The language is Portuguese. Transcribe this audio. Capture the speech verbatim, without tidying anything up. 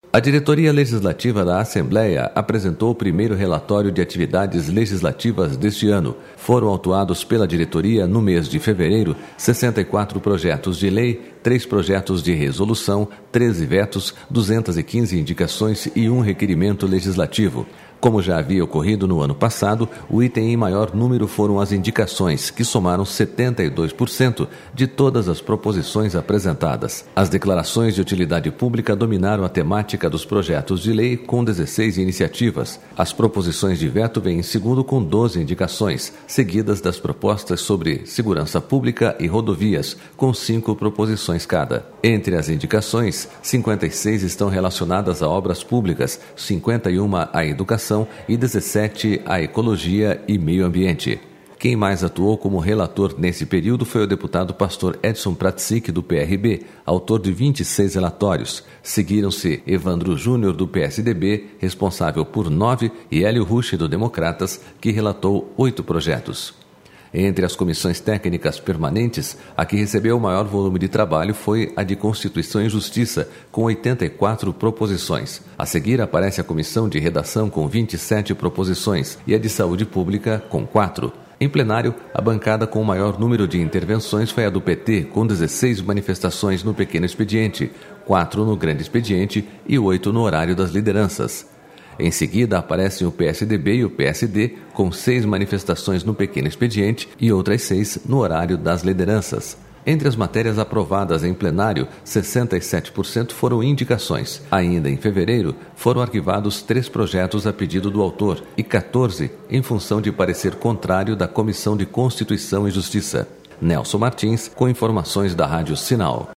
A Diretoria Legislativa da Assembleia apresentou o primeiro relatório de atividades legislativas deste ano. Foram autuados pela diretoria, no mês de fevereiro, sessenta e quatro projetos de lei, três projetos de resolução, treze vetos, duzentas e quinze indicações e um requerimento legislativo. Como já havia ocorrido no ano passado, o item em maior número foram as indicações, que somaram setenta e dois por cento de todas as proposições apresentadas. As declarações de utilidade pública dominaram a temática dos projetos de lei, com dezesseis iniciativas. As proposições de veto vêm em segundo com doze indicações, seguidas das propostas sobre segurança pública e rodovias, com cinco proposições cada. Entre as indicações, cinquenta e seis estão relacionadas a obras públicas, cinquenta e uma à educação e dezessete à ecologia e meio ambiente. Quem mais atuou como relator nesse período foi o deputado pastor Edson Pratsic, do P R B, autor de vinte e seis relatórios. Seguiram-se Evandro Júnior, do P S D B, responsável por nove, e Hélio Rusch, do Democratas, que relatou oito projetos. Entre as comissões técnicas permanentes, a que recebeu o maior volume de trabalho foi a de Constituição e Justiça, com oitenta e quatro proposições. A seguir aparece a Comissão de Redação, com vinte e sete proposições, e a de Saúde Pública, com quatro. Em plenário, a bancada com o maior número de intervenções foi a do P T, com dezesseis manifestações no pequeno expediente, quatro no grande expediente e oito no horário das lideranças. Em seguida, aparecem o P S D B e o P S D, com seis manifestações no pequeno expediente e outras seis no horário das lideranças. Entre as matérias aprovadas em plenário, sessenta e sete por cento foram indicações. Ainda em fevereiro, foram arquivados três projetos a pedido do autor e quatorze em função de parecer contrário da Comissão de Constituição e Justiça. Nelson Martins, com informações da Rádio Sinal.